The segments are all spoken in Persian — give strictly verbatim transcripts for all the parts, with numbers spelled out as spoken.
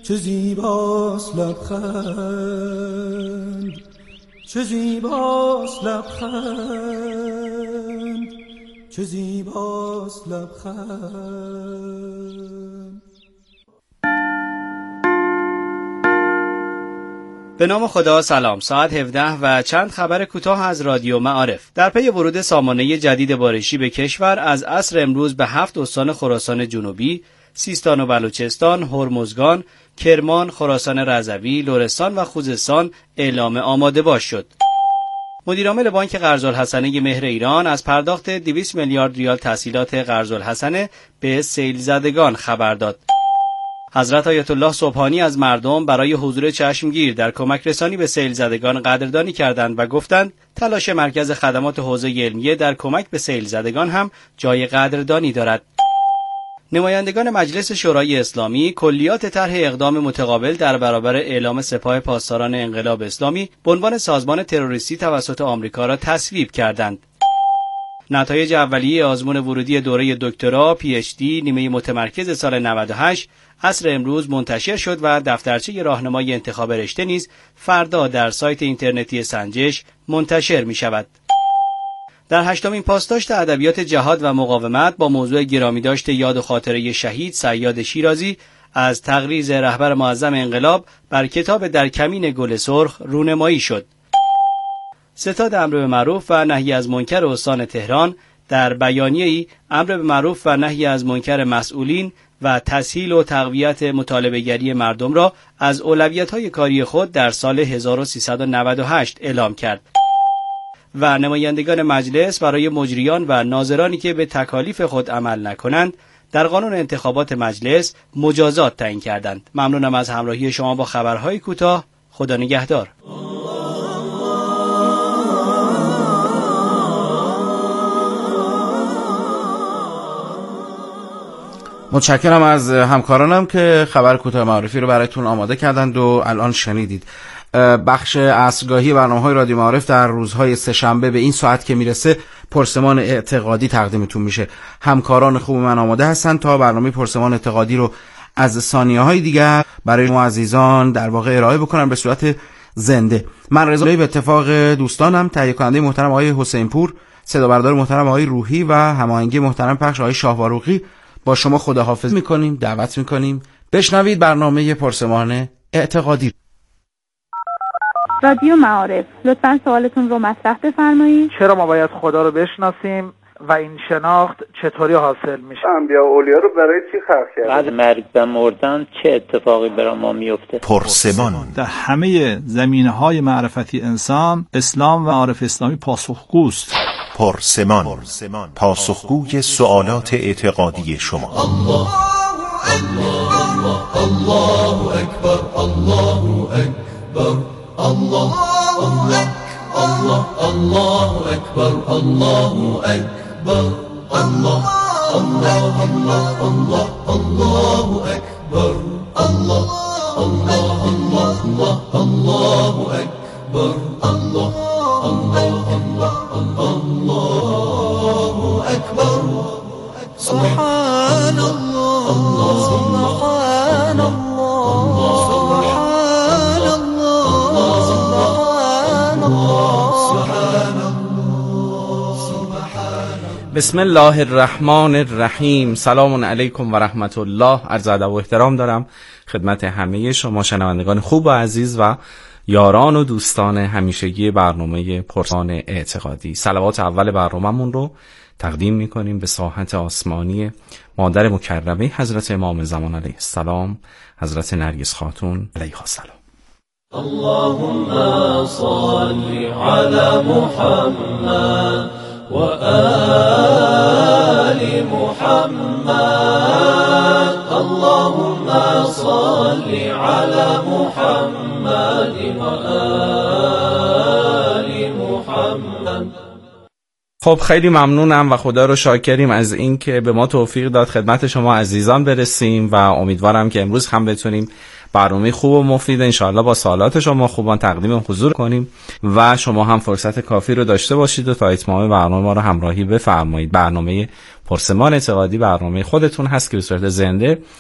چه زیباست لبخند، چه زیباست لبخند، چه زیباست لبخند. به نام خدا. سلام. ساعت هفده و چند خبر کوتاه از رادیو معارف. در پی ورود سامانه جدید بارشی به کشور از عصر امروز به هفت استان خراسان جنوبی، سیستان و بلوچستان، هرمزگان، کرمان، خراسان رضوی، لرستان و خوزستان اعلام آماده باش شد. مدیرعامل بانک قرض‌الحسنه مهر ایران از پرداخت دویست میلیارد ریال تسهیلات قرض‌الحسنه به سیل زدگان خبر داد. حضرت آیت الله سبحانی از مردم برای حضور چشمگیر در کمک رسانی به سیل زدگان قدردانی کردند و گفتند تلاش مرکز خدمات حوزه علمیه در کمک به سیل زدگان هم جای قدردانی دارد. نمایندگان مجلس شورای اسلامی کلیات طرح اقدام متقابل در برابر اعلام سپاه پاسداران انقلاب اسلامی به عنوان سازمان تروریستی توسط آمریکا را تصویب کردند. نتایج اولیه آزمون ورودی دوره دکترا پی اچ دی نیمه متمرکز سال نود و هشت عصر امروز منتشر شد و دفترچه راهنمای انتخاب رشته نیز فردا در سایت اینترنتی سنجش منتشر می شود. در هشتمین پاسداشت ادبیات جهاد و مقاومت با موضوع گرامی داشته یاد و خاطره شهید صیاد شیرازی از تقریض رهبر معظم انقلاب بر کتاب در کمین گل سرخ رونمایی شد. ستاد امر به معروف و نهی از منکر استان تهران در بیانیه‌ای امر به معروف و نهی از منکر مسئولین و تسهیل و تقویت مطالبه‌گری مردم را از اولویت‌های کاری خود در سال هزار و سیصد و نود و هشت اعلام کرد و نمایندگان مجلس برای مجریان و ناظرانی که به تکالیف خود عمل نکنند در قانون انتخابات مجلس مجازات تعیین کردند. ممنونم از همراهی شما با خبرهای کوتاه. خدا نگهدار. متشکرم از همکارانم که خبر کوتاه معرفی رو برایتون آماده کردند و الان شنیدید. بخش عصرگاهی برنامه‌های رادیو معارف در روزهای سه‌شنبه به این ساعت که میرسه پرسمان اعتقادی تقدیمتون میشه. همکاران خوب من آماده هستن تا برنامه پرسمان اعتقادی رو از ثانیه‌های دیگر برای شما عزیزان در واقع ارائه بکنم به صورت زنده. من رضا به اتفاق دوستانم، تهیه کننده محترم آقای حسین پور، صدا بردار محترم آقای روحی و هماهنگی محترم پخش آقای شاهواروقی با شما خداحافظی میکنیم، دعوت میکنیم بشنوید برنامه پرسمان اعتقادی. رادیو معارف، لطفاً سوالتون رو مطرح بفرمایید. چرا ما باید خدا رو بشناسیم و این شناخت چطوری حاصل میشه؟ انبیا و اولیا رو برای چی خلق کرد؟ بعد مرگ و مردن چه اتفاقی برای ما میفته؟ پرسمان. در همه زمینه‌های معرفتی انسان، اسلام و معارف اسلامی پاسخگوست. پرسمان، پاسخگوی سوالات اعتقادی شما. الله الله الله اکبر، الله اکبر، الله الله الله الله اکبر، الله اکبر، الله الله الله الله الله اکبر، الله الله الله الله اکبر، الله الله الله الله اکبر. سبحان الله، سبحان الله، سبحان الله، سبحان الله، سبحان الله، سبحان الله. بسم الله الرحمن الرحیم. سلام علیکم و رحمت الله. عرض ادب و احترام دارم خدمت همه شما شنوندگان خوب و عزیز و یاران و دوستان همیشگی برنامه پرسمان اعتقادی. صلوات اول برنامه‌مون رو تقدیم می‌کنیم به ساحت آسمانی مادر مکرمه حضرت امام زمان علیه السلام، حضرت نرگس خاتون علیها السلام. اللهم صل على محمد و آل محمد. اللهم صل على محمد و آل محمد. خب خیلی ممنونم و خدا رو شاکریم از این که به ما توفیق داد خدمت شما عزیزان برسیم و امیدوارم که امروز هم بتونیم برنامه خوب و مفید انشاءالله با سوالات شما خوبان تقدیم حضور کنیم و شما هم فرصت کافی رو داشته باشید و تا اتمام برنامه ما رو همراهی بفرمایید. برنامه پرسمان اعتقادی برنامه خودتون هست که به صورت زنده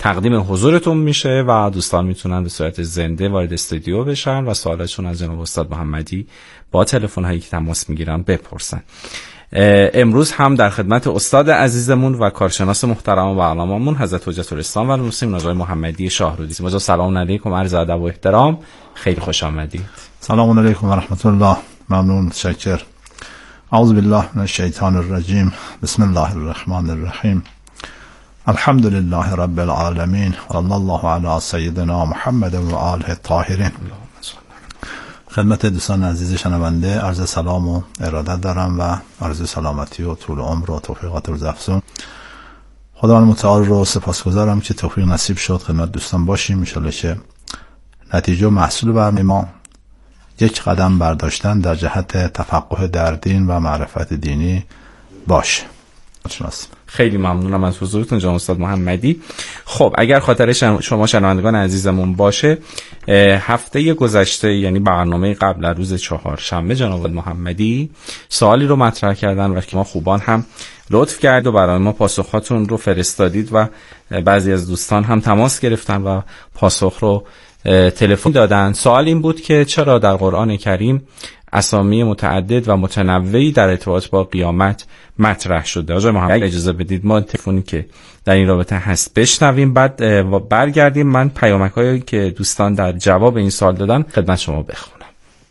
تقدیم حضورتون میشه و دوستان میتونن به صورت زنده وارد استودیو بشن و سوالاتشون از جناب استاد محمدی با تلفن هایی که تماس میگیرن بپرسن. امروز هم در خدمت استاد عزیزمون و کارشناس محترم برنامه‌مون حضرت حجت الاسلام و المسلمین آقای محمدی شاهرودی. مجدد سلام علیکم، عرض ادب و احترام، خیلی خوش آمدید. سلام علیکم و رحمت الله. ممنون، متشکر. اعوذ بالله من الشیطان الرجیم. بسم الله الرحمن الرحیم. الحمد لله رب العالمین و صلی الله علی سیدنا محمد و آله الطاهرین. خدمت دوستان عزیز شنونده عرض سلام و ارادت دارم و عرض سلامتی و طول عمر و توفیقات روز افزون. خداوند متعال رو سپاسگزارم که توفیق نصیب شد خدمت دوستان باشیم. ان شاءالله که نتیجه و محصول برنامه ما یک قدم برداشتن در جهت تفقه در دین و معرفت دینی باشه. خیلی ممنونم از حضورتون جناب استاد محمدی. خب اگر خاطر شما شنوندگان عزیزمون باشه، هفته گذشته یعنی برنامه قبل روز چهارشنبه جناب محمدی سوالی رو مطرح کردن و که ما خوبان هم لطف کرد و برای ما پاسخاتون رو فرستادید و بعضی از دوستان هم تماس گرفتن و پاسخ رو تلفن دادن. سوال این بود که چرا در قرآن کریم اسامی متعدد و متنوعی در ارتباط با قیامت مطرح شده؟ آقای محمد اجازه بدید ما تلفنی که در این رابطه هست بشنویم، بعد برگردیم من پیامک‌هایی که دوستان در جواب این سوال دادن خدمت شما بخونم.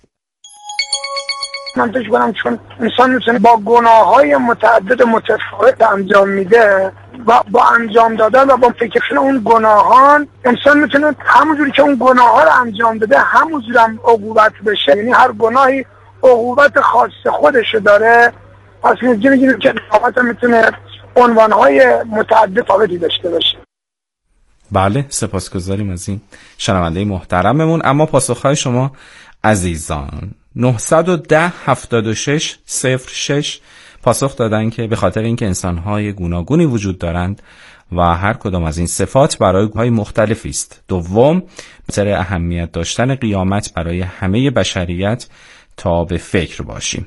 من فکر کنم چون انسان میتونه با گناه‌های متعدد متفاوت انجام میده و با انجام دادن و با فکر اون گناهان انسان میتونه همونجوری که اون گناه ها رو انجام داده همونجوری هم عقوبت بشه. یعنی هر گناهی عقوبت خاص خودشو داره. پس میگیم که قیامت میتونه عنوانهای متعدد فاوتی داشته باشه. بله، سپاسگزاریم از این شنونده محترممون. اما پاسخهای شما عزیزان نه یک صفر هفتاد و شش صفر شش پاسخ دادن که به خاطر اینکه انسان‌های گوناگونی وجود دارند و هر کدام از این صفات برای گروه‌های مختلفی است. دوم، به خاطر اهمیت داشتن قیامت برای همه بشریت تا به فکر باشیم.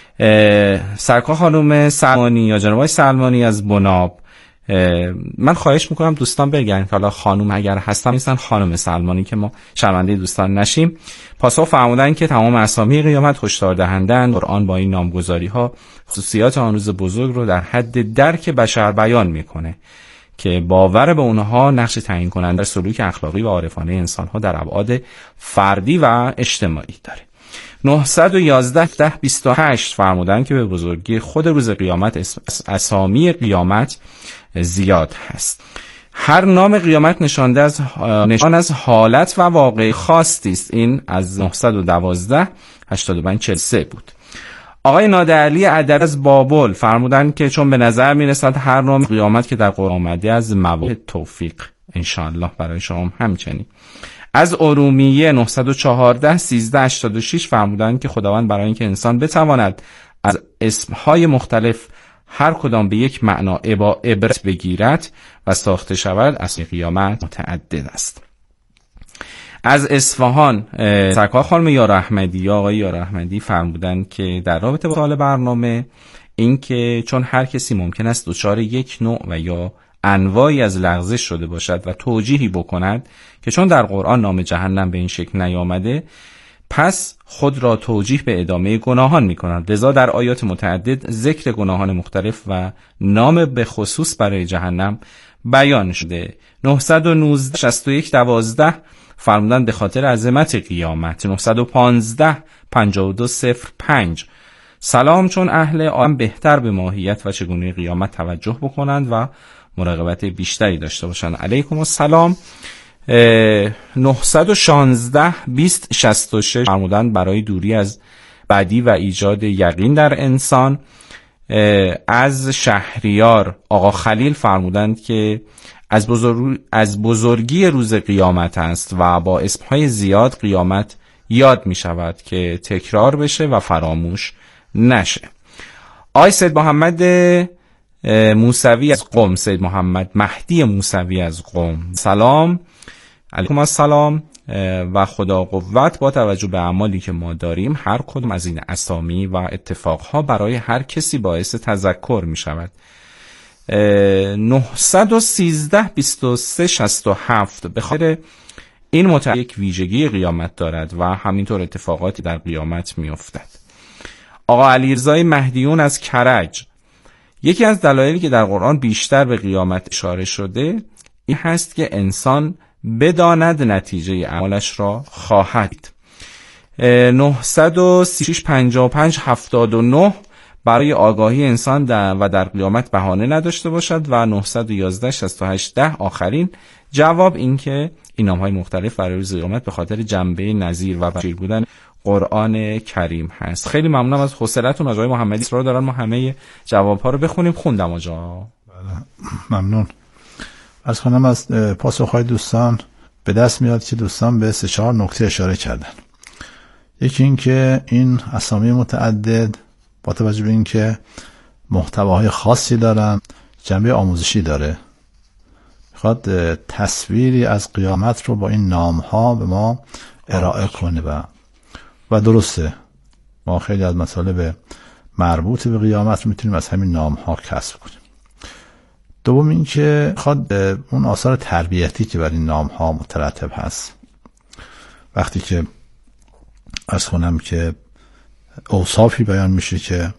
سرکار خانم سلمانی یا جناب سلمانی از بناب، من خواهش میکنم دوستان بگن که حالا خانم اگر هستن نیستن خانم سلمانی که ما شرمنده دوستان نشیم. پاسخ فرمودن که تمام اسامی قیامت هشدار دهندند. قرآن با این نامگذاری ها خصوصیات آن روز بزرگ رو در حد درک بشر بیان میکنه که باور به اونها نقش تعیین کننده در سلوک اخلاقی و عارفانه انسان ها در ابعاد فردی و اجتماعی داره. نه یک یک ده بیست و هشت فرمودن که به بزرگی خود روز قیامت اسامی قیامت زیاد هست. هر نام قیامت نشانده از نشان از حالت و واقع خاصی است. این از نه یک دو هشتاد و پنج چهل و سه بود. آقای نادرعلی ادر از بابل فرمودن که چون به نظر میرسد هر نام قیامت که در قرآن آمده از موارد توفیق ان شاء الله برای شما همچنین. از ارومیه نه یک چهار سیزده هشتاد و شش فرمودن که خداوند برای اینکه انسان بتواند از اسمهای مختلف هر کدام به یک معنا عبرت بگیرد و ساخته شود، اسم قیامت متعدد است. از اصفهان سرکار خانم یار احمدی یا آقای یار احمدی فرمودن که در رابطه با سوال برنامه این که چون هر کسی ممکن است دچار یک نوع و یا انواعی از لغزش شده باشد و توجیهی بکند که چون در قرآن نام جهنم به این شکل نیامده پس خود را توجیه به ادامه گناهان می کند. لذا در آیات متعدد ذکر گناهان مختلف و نام به خصوص برای جهنم بیان شده. نه یک نه شصت و یک دوازده فرمودن به خاطر عظمت قیامت. نه یک پنج پنجاه و دو صفر پنج سلام، چون اهل عالم بهتر به ماهیت و چگونه قیامت توجه بکنند و مراقبت بیشتری داشته باشند. علیکم السلام. نه یک شش بیست شصت و شش فرمودن برای دوری از بدی و ایجاد یقین در انسان. از شهریار آقا خلیل فرمودند که از, بزرگ... از بزرگی روز قیامت است و با اسمهای زیاد قیامت یاد می شود که تکرار بشه و فراموش نشه. آقای سید محمد موسوی از قم، سید محمد مهدی موسوی از قم، سلام علیکم السلام و خدا قوت. با توجه به اعمالی که ما داریم هر کدوم از این اسامی و اتفاقها برای هر کسی باعث تذکر می شود. نهصد و سیزده بیست و سه شصت و هفت به خاطر این متعلق یک ویژگی قیامت دارد و همینطور اتفاقاتی در قیامت میافتد. آقا علیرضای مهدیون از کرج: یکی از دلایلی که در قرآن بیشتر به قیامت اشاره شده این هست که انسان بداند نتیجه اعمالش را خواهد. نهصد و سی و شش پنجاه و پنج هفتاد و نه برای آگاهی انسان در و در قیامت بهانه نداشته باشد و نهصد و یازده شصت و هشت ده آخرین جواب این که این نام‌های مختلف برای روز قیامت به خاطر جنبه نذیر و بشیر بودن قرآن کریم هست. خیلی ممنونم از حوصله‌تون آقای محمدی. اصرار دارن ما همه جواب‌ها رو بخونیم. خوندم آقا. بله ممنون. از خانم از پاسخ‌های دوستان به دست میاد که دوستان به سه چهار نکته اشاره کردن. یکی این که این اسامی متعدد با توجه به این که محتواهای خاصی دارن، جنبه آموزشی داره، میخواد تصویری از قیامت رو با این نام‌ها به ما ارائه کنه و و درسته ما خیلی از مطالب مربوط به قیامت رو میتونیم از همین نام‌ها کسب کنیم. دوم این که میخواد اون آثار تربیتی که بر این نام‌ها مترتب هست، وقتی که عرض کنم که اوصافی بیان میشه که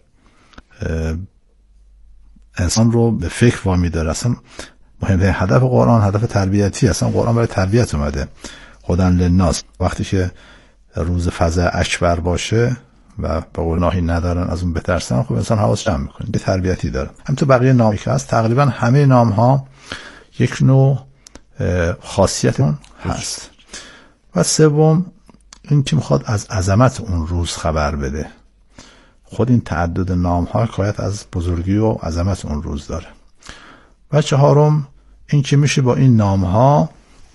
انسان رو به فکر وامی داره. اصلا مهمترین هدف قرآن هدف تربیتی، اصلا قرآن برای تربیت اومده. هدی للناس، وقتی که روز فزع اکبر باشه و به قول ناهی ندارن از اون بترسن، خب انسان حواس جمع میکنه، به تربیتی داره. همینطور بقیه نامی که هست تقریبا همه نام ها یک نوع خاصیت اون هست. و سوم این که میخواد از عظمت اون روز خبر بده. خود این تعدد نام ها حکایت از بزرگی و عظمت اون روز داره. و چهارم این که میشه با این نام ها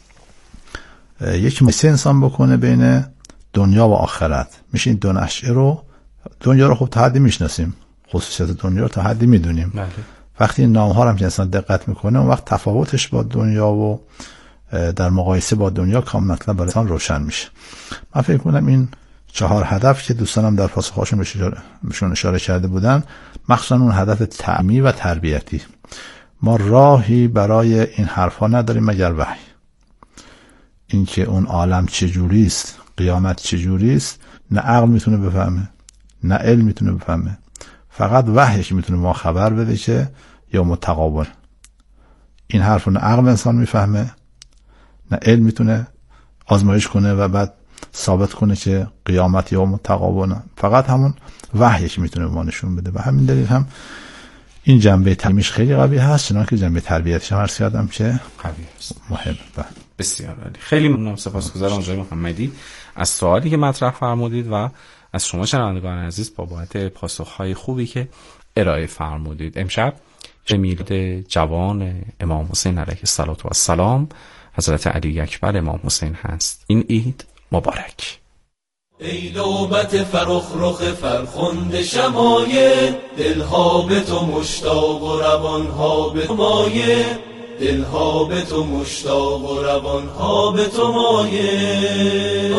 یک مقایسه انسان بکنه بین دنیا و آخرت. میشه این دو نشأه رو، دنیا رو خب تا حدی میشناسیم، خصوصیت دنیا رو تا حدی میدونیم. بله. وقتی این نام ها رو هم که انسان دقت میکنه اون وقت تفاوتش با دنیا و در مقایسه با دنیا کاملا برای انسان روشن میشه. من فکر کنم این چهار هدف که دوستانم در پاسخهاشون بهشون اشاره کرده بودن، مخصوصا اون هدف تعمیمی و تربیتی، ما راهی برای این حرفا نداریم مگر وحی. اینکه اون عالم چجوری است، قیامت چجوری است، نه عقل میتونه بفهمه نه علم میتونه بفهمه، فقط وحی که میتونه ما خبر بده که یوم التغابن. این حرفو نه عقل انسان میفهمه نه علم میتونه آزمایش کنه و بعد ثابت کنه که قیامت یوم التغابن، فقط همون وحی که میتونه ما نشون بده. و همین دلیل هم این جنبه تعمیش خیلی قوی هست، چنانکه جنبه تربیتش هم عرض کردم که قوی است، مهمه. بسیار عالی. خیلی ممنونم، سپاسگزارم آقای محمدی از سوالی که مطرح فرمودید و از شما شنوندگان عزیز بابت پاسخ‌های خوبی که ارائه فرمودید. امشب میلاد جوان امام حسین علیه السلام حضرت علی اکبر امام حسین هست. این عید مبارک. ای نوبت فرخ فرخنده شمایل، دلها به تو مشتاق و روانها به تو مایل، دلها به تو مشتاق و روانها به تو مایل.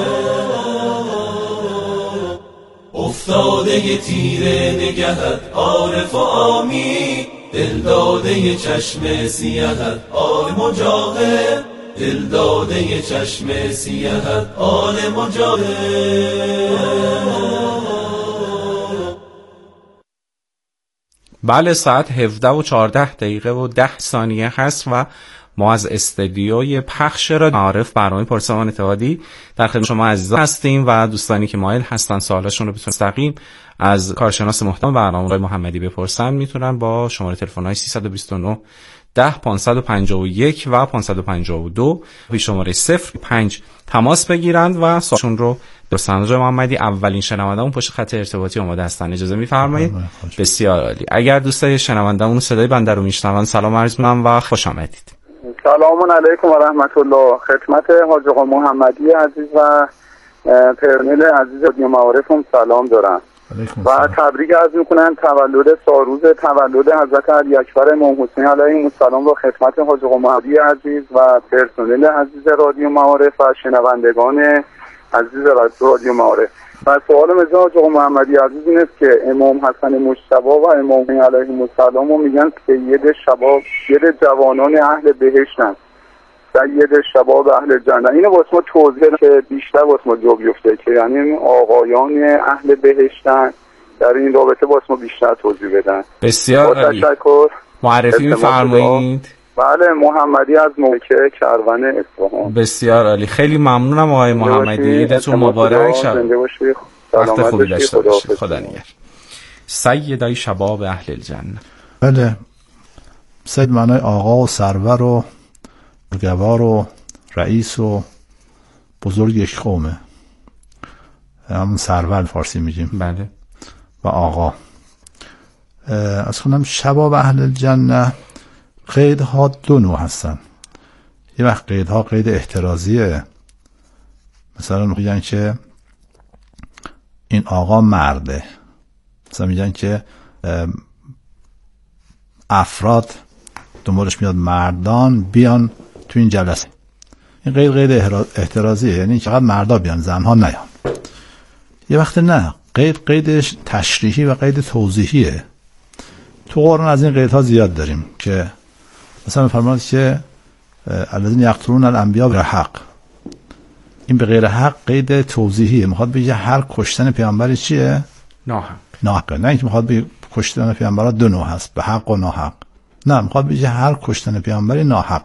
افتاده تیره نگهت عارف و عامی، دل داده چشم سیهت آل مجاهد، دل داده چشم سیهت آل مجاهد. بله، ساعت هفده و چهارده دقیقه و ده ثانیه هست و ما از استدیوی پخش را معارف برنامه پرسمان اتحادی در خدمت شما عزیزان هستیم و دوستانی که مایل هستن سوالاشون رو بتونن مستقیم از کارشناس محترم برنامه آقای محمدی بپرسن، میتونن با شماره تلفن‌های سیصد و بیست و نه ده پانصد و پنجاه و یک و پانصد و پنجاه و دو به شماره صفر پنج تماس بگیرند و سوالشون رو بپرسن. آقای محمدی اولین شنوندهمون پشت خط ارتباطی آماده هستن، اجازه می‌فرمایید؟ بسیار عالی. اگر دوستای شنوندهمون صدای بنده رو میشنون سلام عرض می‌کنم و خوش آمدید. سلام علیکم و رحمت الله. خدمت حاج آقا محمدی عزیز و پرنل عزیز رادیو معارف هم سلام دارم و تبریک عرض میکنم تولد ساروز تولد حضرت علی اکبر امام حسین علیه السلام و خدمت حاج آقا محمدی عزیز و پرسنل عزیز رادیو معارف و شنوندگان عزیز رادیو معارف. و سوال مزاج آقا محمدی عزیز این است که امام حسن مجتبی و امام حسین علیهم السلام رو میگن سید شباب، سید جوانان اهل بهشتن، سید شباب اهل جنت. اینو واسه ما توضیح که بیشتر واسه ما جا بیفته که یعنی آقایان اهل بهشتن، در این رابطه واسه ما بیشتر توضیح بدن. بسیار عالی. تشکر. معرفی می‌فرمایید؟ بله، محمدی از موقع کروان اصفهان. بسیار عالی، خیلی ممنونم آقای محمدی، عیدتون مبارک. شب وقت خوبی داشته باشید. خدا نگهدار. سیدای شباب اهل الجنه. بله، سید معنای آقا و سرور و بزرگوار و رئیس و بزرگ یک قومه، همون سرور فارسی میگیم. بله. و آقا. از خونم شباب اهل الجنه قیدها دو نوع هستن. یه وقت قیدها قید احترازیه، مثلا میگن که این آقا مرده، مثلا میگن که افراد دنبالش میاد مردان بیان تو این جلسه. این قید قید احترازیه، یعنی چقدر مردا بیان زنها نیان. یه وقت نه، قید قیدش تشریحی و قید توضیحیه. تو قرآن از این قیدها زیاد داریم که مثلا می‌فرماید که الذین یقتلون الانبیاء بغیر حق. این به غیر حق قید توضیحیه، میخواد بگه هر کشتن پیامبری چیه؟ ناحق. ناحق. نه اینکه میخواد بگه کشتن پیامبرا دو نوع هست، به حق و ناحق. نه، میخواد بگه هر کشتن پیامبری ناحق.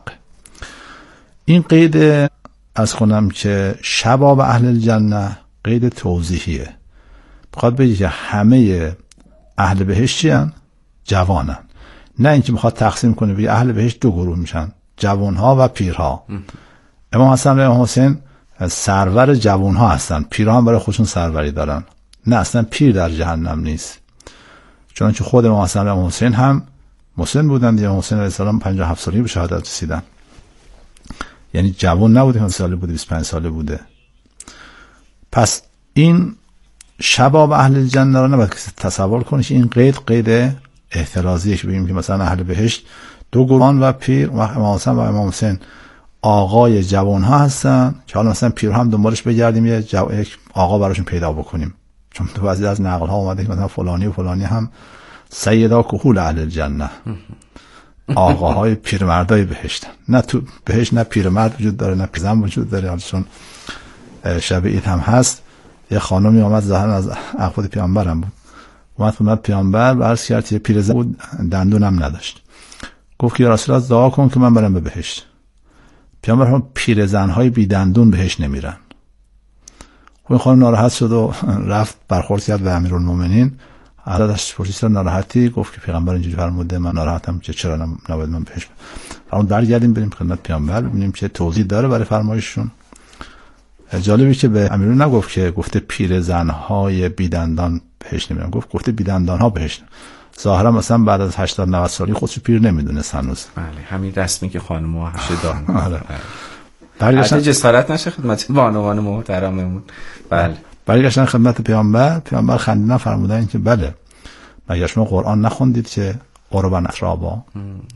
این قید از خونم که شباب اهل الجنه قید توضیحیه، میخواد بگه که همه اهل بهشت چیان؟ جوانن. نه اینکه میخواد تقسیم کنه بگه اهل بهشت دو گروه میشن، جوانها و پیرها. امام حسن و امام حسین سرور جوانها هستن، پیرها هم برای خودشون سروری دارن. نه، اصلا پیر در جهنم نیست، چون خود امام حسن و امام حسین هم مسن بودن. امام حسین علیه السلام پنجاه و هفت سالگی به شهادت رسیدن، یعنی جوان نبوده، پنج ساله بوده، بیست و پنج ساله بوده. پس این شباب اهل الجنه رو نباید تصور کنید این قید قید احترازیه که بگیم که مثلا اهل بهشت دو گروهان و پیر و امام حسن و امام حسین آقای جوان ها هستن که حالا مثلا پیر هم دنبالش بگردیم یه جو... یک آقا براشون پیدا بکنیم، چون تو بعضی از نقل ها اومده که مثلا فلانی و فلانی هم سیدا کهول اهل الجنه، آقاهای پیرمردای بهشتن. نه تو بهشت نه پیرمرد وجود داره نه پیرزن وجود داره. حالا چون شب عید هم هست، یه خانمی اومد ظاهرا از اخوات پیامبرم بود، اومد خدمت پیامبر و عرض کرد یه پیرزن بود دندونم نداشت، گفت که یا رسول الله دعا کن که من برم به بهشت. پیامبر هم پیرزن‌های بی دندون بهشت نمیرن. اون خانم ناراحت شد و رفت برخورد کرد به امیرالمومنین. ازش پرسید ناراحتی؟ گفت که پیغمبر اینجوری فرموده، من ناراحتم که چرا نباید من بهشت برم. اون برگردیم بریم خدمت پیامبر ببینیم چه توضیح داره برای فرمایششون. جالبی که به امیرون نگفت که گفته پیرزن‌های بی دندان بهشت نمیرن، گفت گفته بی دندان‌ها بهشت. ظاهرا مثلا بعد از هشتاد نود سالی خودشو پیر نمیدونست هنوز. بله، همین رسمی که خانم‌ها همیشه دارن. آره. برگشتن جسارت نشه خدمت بانوان محترممون. بله. برگشتن خدمت پیامبر، پیامبر خندیدن فرمودن که بله، مگر شما قرآن نخوندید که قربان اترابا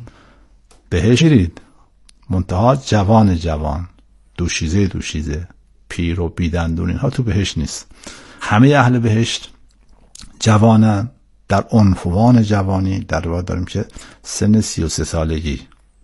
بهشت میرید، منتها جوان جوان، دوشیزه دوشیزه، پیر و بیدندون اینها تو بهشت نیست. همه اهل بهشت جوانن، در عنفوان جوانی. در روایت داریم که سن سی و سه سالگی،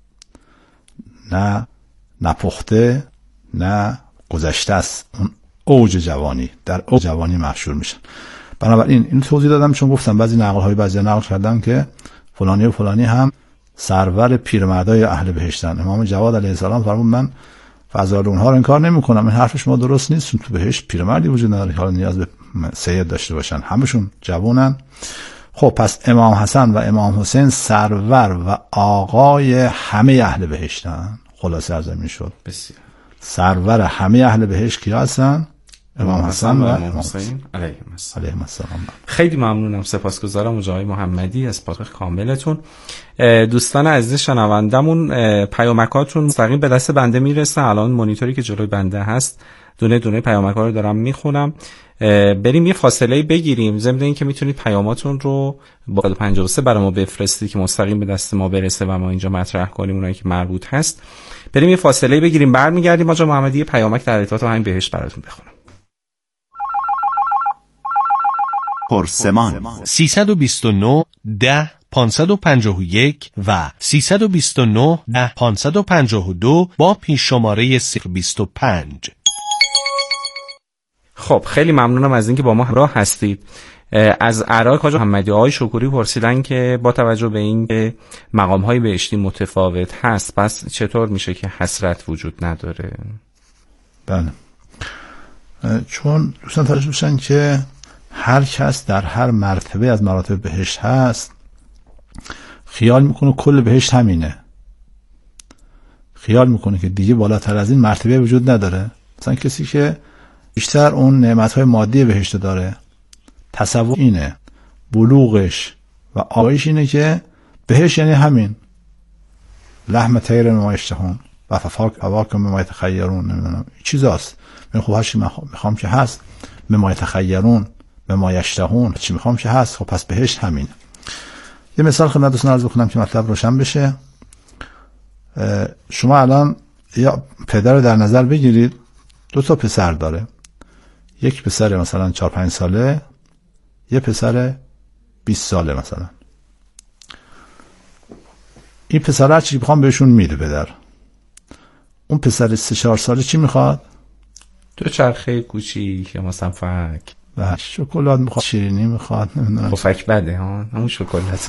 نه نپخته نه گذشته است، اون اوج جوانی، در اوج جوانی محشور میشن. بنابراین اینو توضیح دادم چون گفتم بعضی نقل های بعضی نقل کردن که فلانی و فلانی هم سرور پیرمردای اهل بهشتن. امام جواد علیه السلام فرمود من فضائل اونها رو انکار نمی‌کنم، این حرف شما درست نیست، چون تو بهشت پیرمردی وجود نداره که حالا نیاز به سید داشته باشن، همشون جوانن. خب پس امام حسن و امام حسین سرور و آقای همه اهل بهشتن. خلاصه از این شد بسیار سرور همه اهل بهشت کیا هستن؟ امام حسن و امام حسین علیهم السلام. خیلی ممنونم، سپاسگزارم آقای محمدی از پاسخ کاملتون. دوستان عزیز شنوندمون، پیامکاتون مستقیم به دست بنده میرسه. الان مانیتوری که جلوی بنده هست دونه دونه پیامک‌ها رو دارم میخونم. بریم یه فاصله بگیریم، ضمن اینکه میتونید پیاماتون رو با پنجاه و سه برای ما بفرستید که مستقیم به دست ما برسه و ما اینجا مطرح کنیم اونایی که مربوط هست. بریم یه فاصله بگیریم، برمیگردیم. آقا محمدی پیامک در ارتباط با همین بهشت براتون بخونم. پرسمان. سیصد و بیست و نه ده پانصد و پنجاه و یک و سیصد و بیست و نه ده پانصد و پنجاه و دو با پیش شماره صفر بیست و پنج. خب خیلی ممنونم از اینکه با ما همراه هستید. از عراق حاج محمدی آقای شکوری پرسیدن که با توجه به این که مقام‌های بهشتی متفاوت هست، پس چطور میشه که حسرت وجود نداره؟ بله، چون دوستان توجه بشن که هر کس در هر مرتبه از مراتب بهشت هست خیال میکنه کل بهشت همینه، خیال میکنه که دیگه بالاتر از این مرتبه وجود نداره. مثلا کسی که بیشتر اون نعمت‌های مادی بهشت داره، تصور اینه، بلوغش و آگاهیش اینه که بهشت یعنی همین، لحم طیر مما یشتهون و فواکه مما یتخیرون، نمیدونم چیزاست. من خب هر چی میخوام که هست، مما یتخیرون مما یشتهون، چی میخوام که هست، خب پس بهشت همینه. یه مثال خدمت دوستان عرض بکنم که مطلب روشن بشه. شما الان یا پدر رو در نظر بگیرید، دو تا پسر داره، یک پسر مثلا چهار پنج ساله، یه پسر بیست ساله مثلا. این پسر هر چی بخوام بهشون میده پدر. اون پسر سه چهار ساله چی میخواد؟ دو چرخه کوچیک یا مثلا فک و شکلات میخواد، شیرینی میخواد، نمیدونم. فک بده ها، همون شکلات.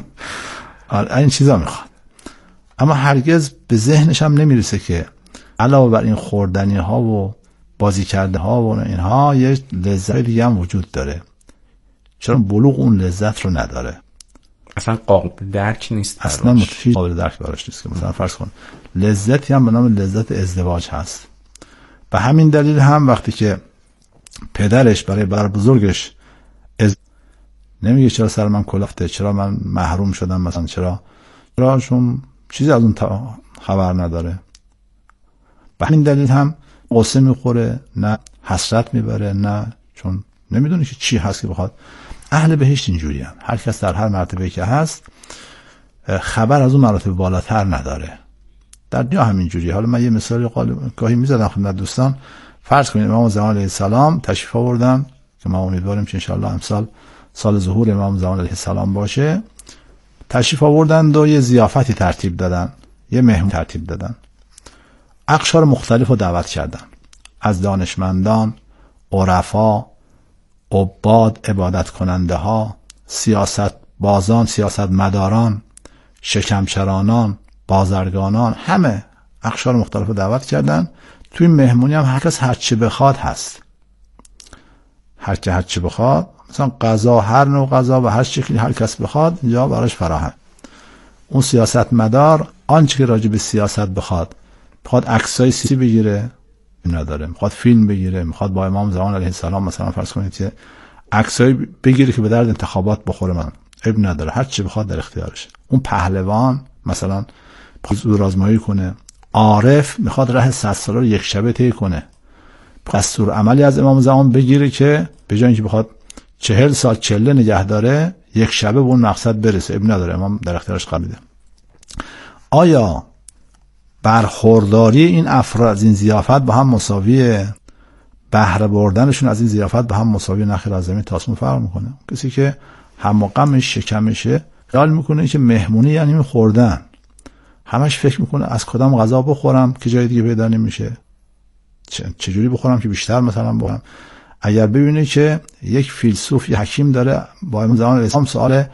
آره این چیزا میخواد. اما هرگز به ذهنش هم نمیرسه که علاوه بر این خوردنی ها و بازی کرده ها و اینها یه لذت دیگه هم وجود داره. چرا بلوغ اون لذت رو نداره، اصلا قابل درک نیست، اصلا متفیض قابل درک براش نیست. که مثلا فرض کن لذتی هم به نام لذت ازدواج هست. به همین دلیل هم وقتی که پدرش برای برادر بزرگش از... نمیگه چرا سر من کلافته، چرا من محروم شدم، مثلا چرا چرا چون چیزی از اون خبر نداره. به همین دلیل هم قصه میخوره، نه حسرت میبره، نه چون نمیدونه که چی هست که بخواد. اهل بهشت اینجوری هم، هر کس در هر مرتبه که هست خبر از اون مراتب بالاتر نداره. در دنیا همینجوری. حالا من یه مثال گاهی میزدم خدمت دوستان. فرض کنید امام زمان علیه السلام تشریف آوردن که ما امیدواریم که انشالله امسال سال ظهور امام زمان علیه السلام باشه. تشریف آوردن و یه ضیافتی ترتیب دادن، یه مهمون ترتیب دادن، اقشار مختلف رو دعوت کردن، از دانشمندان، عرفا، عباد، عبادت کننده ها، سیاست بازان، سیاست مداران، شکمچرانان، بازرگانان، همه اقشار مختلف رو دعوت کردن. توی مهمونی هم هر کس هر چی بخواد هست، هر کی هر چی بخواد، مثلا غذا، هر نوع غذا و هر شکلی هر کس بخواد اینجا براش فراهم. اون سیاست مدار آنچه که راجع به سیاست بخواد، میخواد عکسای سیاسی بگیره نداره، میخواد فیلم بگیره، میخواد با امام زمان علیه السلام مثلا فرض کنید که عکسای بگیره که به درد انتخابات بخوره، من عیب نداره، هر چی بخواد در اختیارشه. اون پهلوان مثلا زور آزمایی کنه، عارف میخواد راه صد ساله رو یک شبه طی کنه، دستور عملی از امام زمان بگیره که به جای اینکه بخواد چهل سال چله نگه داره، یک شبه به اون مقصد برسه، عیب نداره، امام در اختیارش قرار میده. آیا برخورداری این افراد از این ضیافت با هم مساویه؟ بهره بردنشون از این ضیافت با هم مساوی؟ نخیر، از زمین تا آسمون فرق میکنه. کسی که هم غمش شکمشه خیال میکنه که مهمونی یعنی خوردن، همش فکر میکنه از کدام غذا بخورم که جای دیگه پیدا نمیشه، چجوری بخورم که بیشتر مثلا بخورم. اگر ببینه که یک فیلسوف، یک حکیم داره با امام زمان اسلام سوال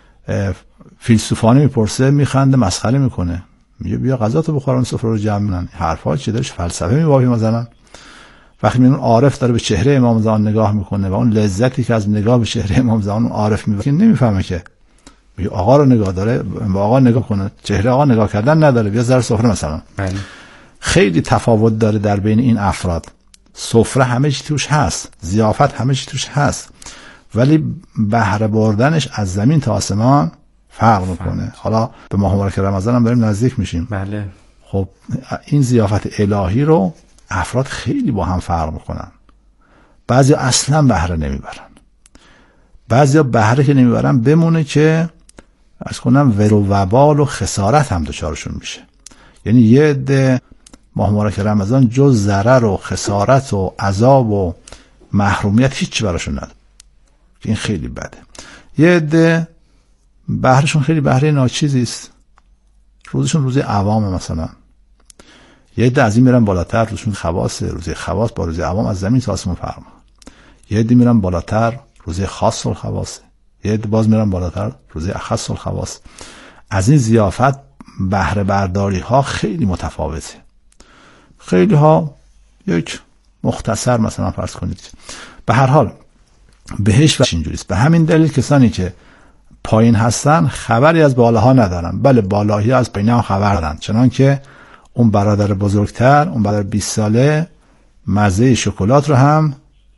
فیلسوفانه میپرسه، میخنده، مسخره میکنه، میگه بیا غذا تو بخورن، سفره رو جمع کنن، حرفا چه دارش، فلسفه میبافی مثلا. وقتی میون عارف داره به چهره امام زمان نگاه میکنه و اون لذتی که از نگاه به چهره امام زمان عارف میبره نمیفهمه، که میگه آقا رو نگاه داره، با آقا نگاه کنه، چهره آقا نگاه کردن نداره، بیا سر سفره مثلا. بله. خیلی تفاوت داره در بین این افراد. سفره همه چی توش هست، ضیافت همه چی توش هست، ولی بهره بردنش از زمین تا آسمان فرق میکنه. حالا به ماه مبارک رمضان هم داریم نزدیک میشیم. بله. خب این ضیافت الهی رو افراد خیلی با هم فرق میکنن. بعضی اصلا بهره نمیبرن، بعضی بهره که نمیبرن بمونه که از کنم ور و وبال و خسارت هم دچارشون میشه. یعنی یه عده ماه مبارک رمضان جز ضرر و خسارت و عذاب و محرومیت هیچی براشون نداره. این خیلی بده. یه عده بهرشون خیلی بهره ناچیزی است، روزشون روز عوامه. مثلا یه عده از این میرن بالاتر، روزشون خواصه، روز خواص با روز عوام از زمین تا آسمون فرق. یه عده میرن بالاتر، روز خاص الخواص. یه عده باز میرن بالاتر، روز اخص الخواص. از این ضیافت بهره برداری ها خیلی متفاوته. خیلی ها یک مختصر مثلا فرض کنید. به هر حال بهش و اینجوریست. به همین دلیل کسانی که پایین هستن خبری از بالاها ندارن، بله بالاهی از پایین هم خبر دارن، چنان که اون برادر بزرگتر، اون برادر بیست ساله مزه شکلات رو هم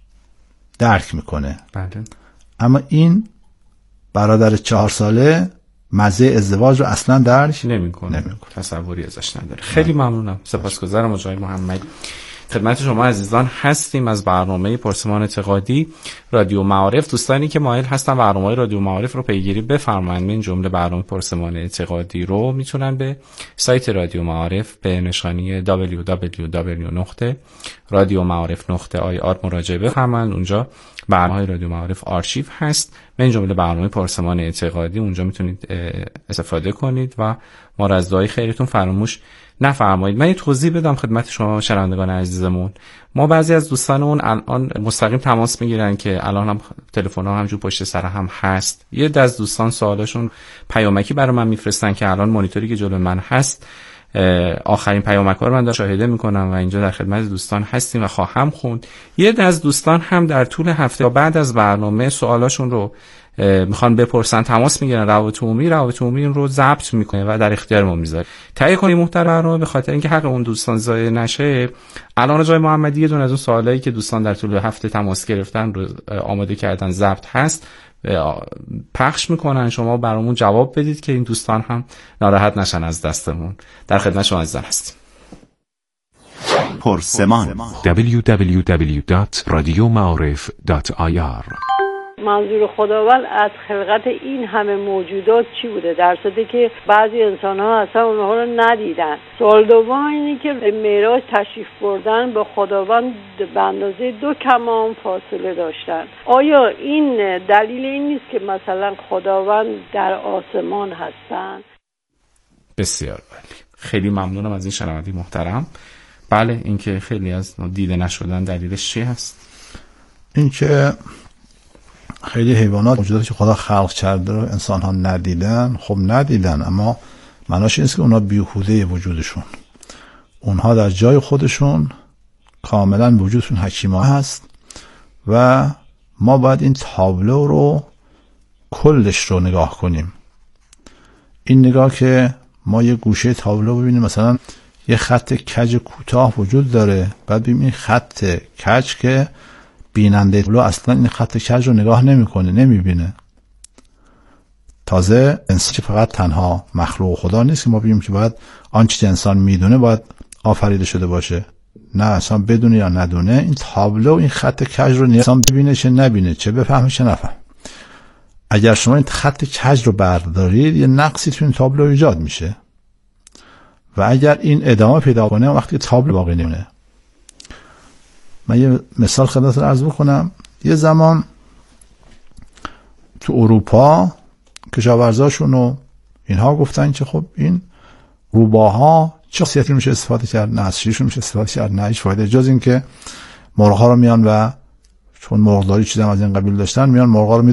درک میکنه. بله. اما این برادر چهار ساله مزه ازدواج رو اصلا درک نمیکنه، نمی تصوری ازش نداره. خیلی ممنونم، سپاسگزارم آقای محمدی. خدمت شما عزیزان هستیم از برنامه پرسمان اعتقادی رادیو معارف. دوستانی که مایل هستن برنامه رادیو معارف رو پیگیری بفرمایید، من جمله برنامه پرسمان اعتقادی رو میتونن به سایت رادیو معارف به نشانی دبلیو دبلیو دبلیو دات رادیو معارف دات آی آر مراجعه بفرمایید. اونجا برنامه رادیو معارف آرشیو هست، من جمله برنامه پرسمان اعتقادی، اونجا میتونید استفاده کنید و ما را از دعای خیرتون فراموش نفرمایید. من یه توضیح بدم خدمت شما شنوندگان عزیزمون. ما بعضی از دوستانمون الان مستقیم تماس میگیرن که الان هم تلفن ها همجور پشت سر هم هست. یه دسته از دوستان سوالاشون پیامکی برای من میفرستن که الان مانیتوری که جلوی من هست آخرین پیامک ها رو من شاهده میکنم و اینجا در خدمت دوستان هستیم و خواهم خوند. یه دسته از دوستان هم در طول هفته بعد از برنامه سوالاشون رو میخوان بپرسن، تماس میگیرن، روابط عمومی روابط عمومی رو ضبط میکنه و در اختیار ما میذاره. تهیه کنید محترم رو، به خاطر اینکه حق اون دوستان ضایع نشه. الان آقای محمدی یه دونه از اون سوالایی که دوستان در طول هفته تماس گرفتن رو آماده کردن، ضبط هست، پخش میکنن، شما برامون جواب بدید که این دوستان هم ناراحت نشن از دستمون. در خدمت شما عزیزان هستیم. پرسمان دبلیو دبلیو دبلیو دات رادیو معارف دات آی آر. منظور خداوند از خلقت این همه موجودات چی بوده؟ در صورتی که بعضی انسان ها اصلا اونها رو ندیدن. سوال دوم اینه که به معراج تشریف بردن به خداوند به اندازه دو کمان فاصله داشتن. آیا این دلیل این نیست که مثلا خداوند در آسمان هستن؟ بسیار عالی، خیلی ممنونم از این شنونده محترم. بله، اینکه خیلی از دیده نشدن دلیلش چی هست؟ اینکه خیلی حیوانات موجوداتی که خدا خلق کرده رو انسان ها ندیدن. خب ندیدن، اما معناش این است که اونا بیهوده وجودشون، اونها در جای خودشون کاملا وجودشون حکیمانه هست و ما باید این تابلو رو کلش رو نگاه کنیم. این نگاه که ما یه گوشه تابلو ببینیم، مثلا یه خط کج کوتاه وجود داره، بعد ببینیم خط کج که بیننده تابلو اصلا این خط کج رو نگاه نمیکنه، نمیبینه. تازه انسان که فقط تنها مخلوق خدا نیست که ما بگیم که باید آنچه که انسان میدونه باید آفریده شده باشه. نه، اصلا بدونه یا ندونه این تابلو این خط کج رو انسان ببینه چه نبینه، چه بفهمه چه نفهم. اگر شما این خط کج رو بردارید یه نقصی تو این تابلو ایجاد میشه و اگر این ادامه پیدا کنه وقتی تابلو باقی نمونه. من یه مثال خدمتتون عرض بکنم. یه زمان تو اروپا کشاورزاشون و اینها گفتن که خب این روباها چه خاصیتی میشه استفاده کرد؟ نه از شیرشون میشه استفاده کرد، نه هیچ فایده جز این که مرغ‌ها رو میان و چون مرغداری چیزا از این قبیل داشتن میان مرغ‌ها رو